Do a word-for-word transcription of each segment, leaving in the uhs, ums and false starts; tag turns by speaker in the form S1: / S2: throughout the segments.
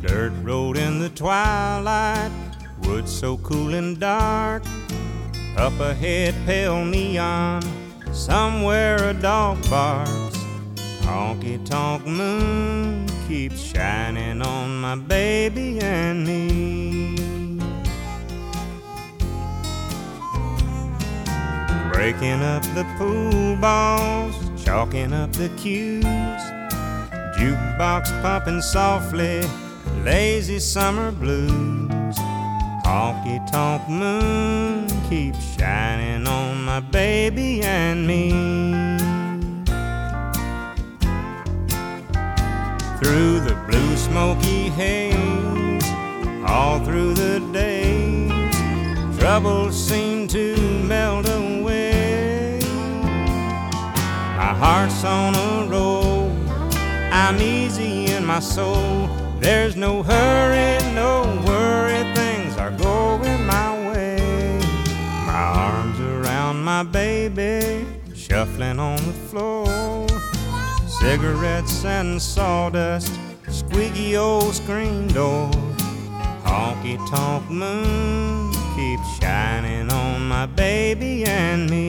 S1: Dirt road in the twilight, woods so cool and dark. Up ahead, pale neon, somewhere a dog barks. Honky-tonk moon keeps shining on my baby and me. Breaking up the pool balls, chalking up the cues, jukebox pumping softly, lazy summer blues. Honky-tonk moon keeps shining on my baby and me. Through the blue smoky haze, all through the days, troubles seem to melt away. My heart's on a roll, I'm easy in my soul. There's no hurry, no worry, things are going my way. My arms around my baby, shuffling on the floor. Cigarettes and sawdust, squeaky old screen door. Honky-tonk moon keeps shining on my baby and me.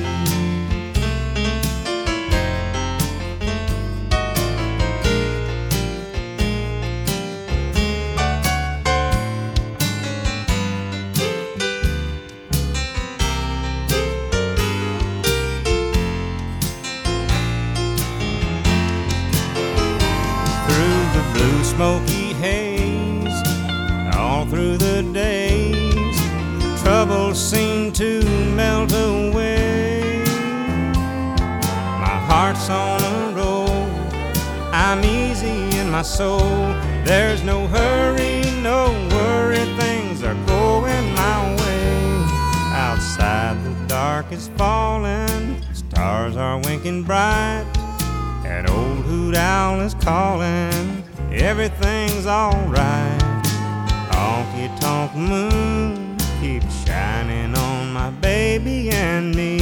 S1: Blue smoky haze, all through the days, troubles seem to melt away. My heart's on a roll, I'm easy in my soul. There's no hurry, no worry, things are going my way. Outside the dark is falling, stars are winking bright. That old hoot owl is calling, everything's alright. Honky-tonk moon keeps shining on my baby and me.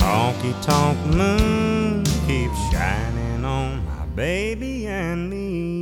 S1: Honky-tonk moon keeps shining on my baby and me.